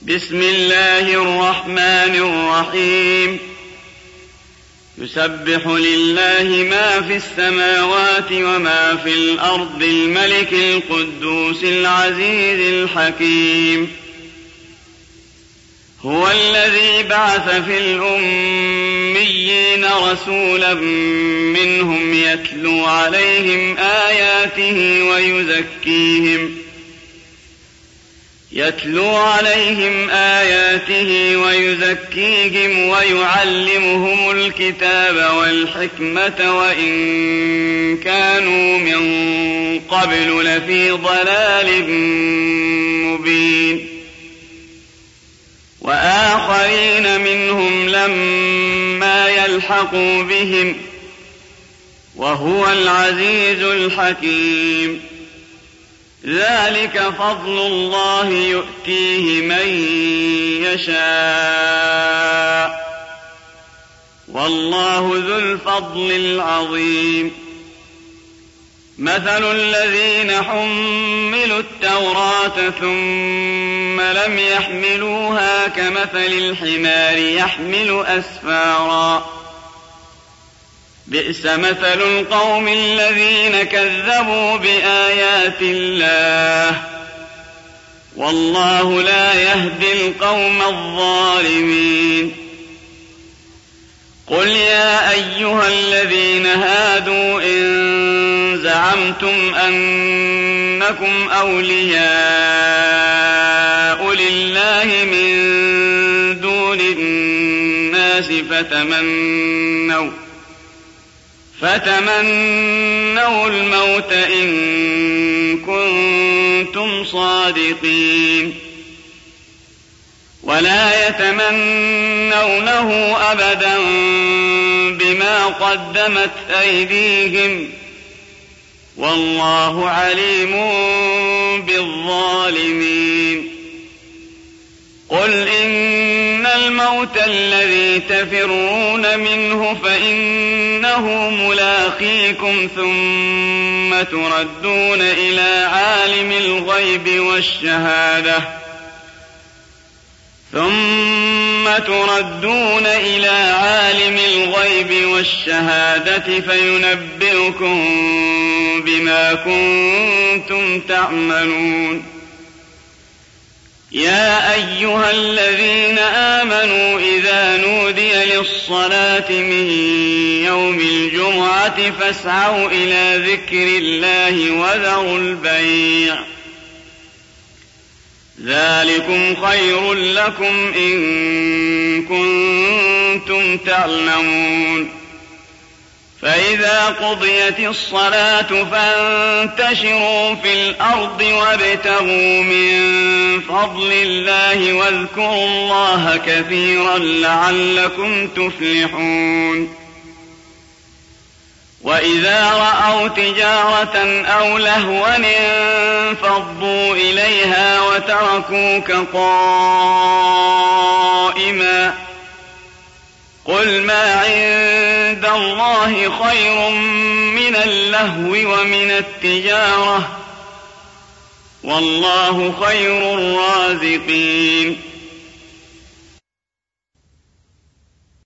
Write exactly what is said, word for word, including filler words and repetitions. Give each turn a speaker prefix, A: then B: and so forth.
A: بسم الله الرحمن الرحيم يسبح لله ما في السماوات وما في الأرض الملك القدوس العزيز الحكيم هو الذي بعث في الأميين رسولا منهم يتلو عليهم آياته ويزكيهم يتلو عليهم آياته ويزكيهم ويعلمهم الكتاب والحكمة وإن كانوا من قبل لفي ضلال مبين وآخرين منهم لما يلحقوا بهم وهو العزيز الحكيم ذلك فضل الله يؤتيه من يشاء والله ذو الفضل العظيم مثل الذين حملوا التوراة ثم لم يحملوها كمثل الحمار يحمل أسفارا بئس مثل القوم الذين كذبوا بآيات الله والله لا يهدي القوم الظالمين قل يا أيها الذين هادوا إن زعمتم أنكم أولياء لله من دون الناس فتمنوا فتمنوا الموت إن كنتم صادقين ولا يتمنونه أبدا بما قدمت أيديهم والله عليم بالظالمين قل إن الموت الذي تفرون منه فإنه ملاقيكم ثم تردون إلى عالم الغيب والشهادة ثم تردون إلى عالم الغيب والشهادة فينبئكم بما كنتم تعملون يا أيها الذين آمنوا إذا نودي للصلاة من يوم الجمعة فاسعوا إلى ذكر الله وذروا البيع ذلكم خير لكم إن كنتم تعلمون فإذا قضيت الصلاة فانتشروا في الأرض وابتغوا من فضل الله واذكروا الله كثيرا لعلكم تفلحون وإذا رأوا تجارة أو لهوا انفضوا إليها وتركوك قائما قل ما عند الله خير من اللهو ومن التجارة والله خير الرازقين